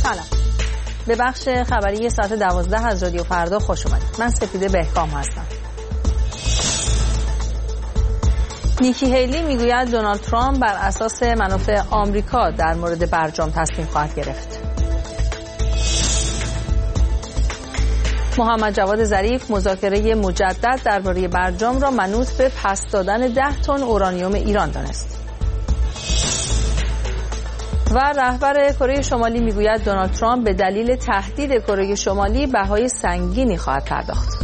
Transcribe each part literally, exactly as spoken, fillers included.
سلام. به بخش خبری ساعت دوازده از رادیو فردا خوش اومدید. من سپیده بهکام هستم. نیکی هیلی میگوید دونالد ترامپ بر اساس منافع آمریکا در مورد برجام تصمیم خواهد گرفت. محمد جواد ظریف مذاکره مجدد درباره برجام را منوط به پس دادن ده تن اورانیوم ایران دانست. و رهبر کره شمالی میگوید دونالد ترامپ به دلیل تهدید کره شمالی بهای سنگینی خواهد پرداخت.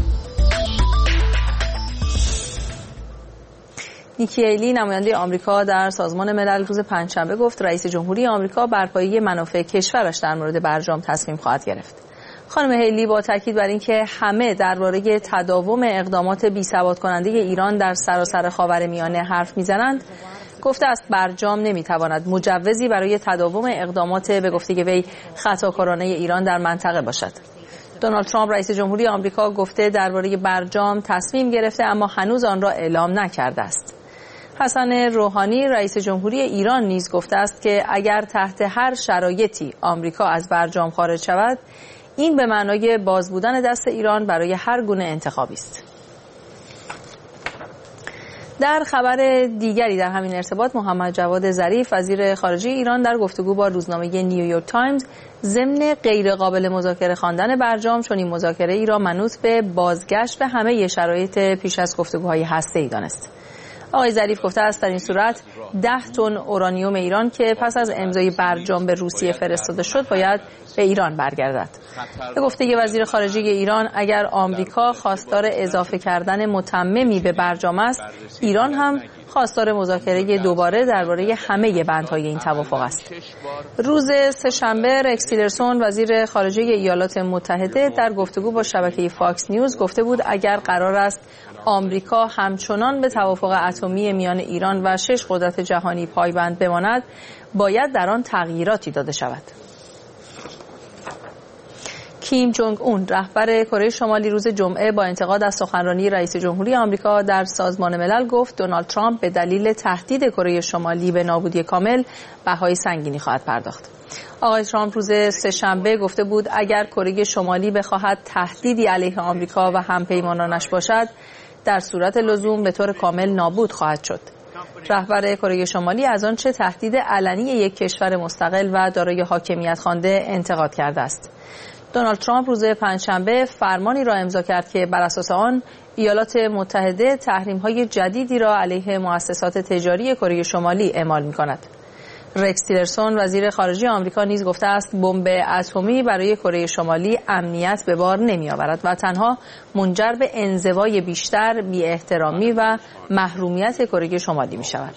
نیکی هیلی نماینده آمریکا در سازمان ملل روز پنجشنبه گفت رئیس جمهوری آمریکا بر پایه منافع کشورش در مورد برجام تصمیم خواهد گرفت. خانم هیلی با تاکید بر اینکه همه درباره تداوم اقدامات بی‌ثبات کننده ایران در سراسر خاورمیانه حرف میزنند، گفته است برجام نمیتواند مجوزی برای تداوم اقدامات به گفته وی خطاکارانه ایران در منطقه باشد. دونالد ترامپ رئیس جمهوری آمریکا گفته درباره برجام تصمیم گرفته اما هنوز آن را اعلام نکرده است. حسن روحانی رئیس جمهوری ایران نیز گفته است که اگر تحت هر شرایطی آمریکا از برجام خارج شود، این به معنای باز بودن دست ایران برای هر گونه انتخابی است. در خبر دیگری در همین ارتباط محمد جواد ظریف وزیر خارجه ایران در گفتگو با روزنامه نیویورک تایمز ضمن غیر قابل مذاکره خواندن برجام چون این مذاکره ای را منوط به بازگشت به همه شرایط پیش از گفتگوهای هسته‌ای دانست. آقای ظریف گفته است در این صورت ده تن اورانیوم ایران که پس از امضای برجام به روسیه فرستاده شد باید به ایران برگردد. به گفته وزیر خارجه ایران اگر آمریکا خواستار اضافه کردن متممی به برجام است، ایران هم خواستار مذاکره دوباره درباره همه بندهای این توافق است. روز سه‌شنبه رکس تیلرسون وزیر خارجه ایالات متحده در گفتگو با شبکه فاکس نیوز گفته بود اگر قرار است آمریکا همچنان به توافق اتمی میان ایران و شش قدرت جهانی پایبند بماند، باید در آن تغییراتی داده شود. کیم جونگ اون رهبر کره شمالی روز جمعه با انتقاد از سخنرانی رئیس جمهوری آمریکا در سازمان ملل گفت دونالد ترامپ به دلیل تهدید کره شمالی به نابودی کامل بهای سنگینی خواهد پرداخت. آقای ترامپ روز سه‌شنبه گفته بود اگر کره شمالی بخواهد تهدیدی علیه آمریکا و همپیمانانش باشد، در صورت لزوم به طور کامل نابود خواهد شد. رهبر کره شمالی از آنچه تهدید علنی یک کشور مستقل و دارای حاکمیت خوانده انتقاد کرده است. دونالد ترامپ روز پنجشنبه فرمانی را امضا کرد که بر اساس آن ایالات متحده تحریم‌های جدیدی را علیه مؤسسات تجاری کره شمالی اعمال می‌کند. رکس تیلرسون وزیر خارجه آمریکا نیز گفته است بمب اتمی برای کره شمالی امنیت به بار نمی‌آورد و تنها منجر به انزوای بیشتر، بی‌احترامی و محرومیت کره شمالی می‌شود.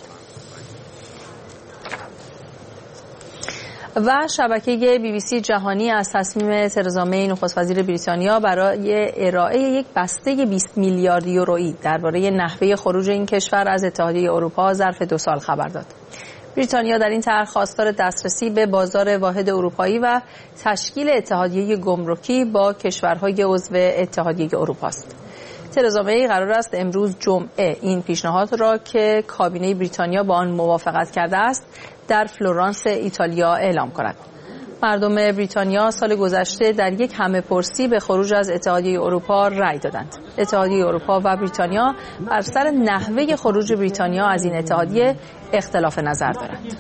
و شبکه بی بی سی جهانی از تصمیم ترزا می نخست وزیر بریتانیا برای ارائه یک بسته بیست میلیارد یورویی درباره نحوه خروج این کشور از اتحادیه اروپا ظرف دو سال خبر داد. بریتانیا در این طرح خواستار دسترسی به بازار واحد اروپایی و تشکیل اتحادیه گمرکی با کشورهای عضو اتحادیه اروپا است. ترزا می قرار است امروز جمعه این پیشنهاد را که کابینه بریتانیا با آن موافقت کرده است در فلورانس ایتالیا اعلام کند. مردم بریتانیا سال گذشته در یک همه‌پرسی به خروج از اتحادیه اروپا رأی دادند. اتحادیه اروپا و بریتانیا بر سر نحوه خروج بریتانیا از این اتحادیه اختلاف نظر دارند.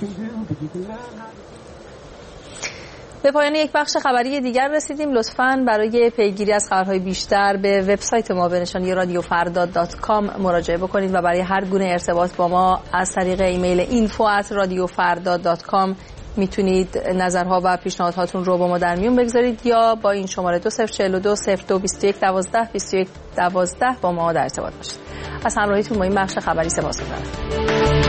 به پایان یک بخش خبری دیگر رسیدیم. لطفاً برای پیگیری از خبرهای بیشتر به وبسایت ما به نشانی رادیو فردا دات کام مراجعه بکنید و برای هر گونه ارتباط با ما از طریق ایمیل اینفو ات رادیو فردا دات کام میتونید نظرها و پیشنهادهاتون رو با ما در میون بگذارید یا با این شماره دو صفر چهار دو صفر دو بیست و یک دوازده بیست و یک دوازده با ما در ارتباط باشید. از همراهیتون با این بخش خبری سپاسگزارم.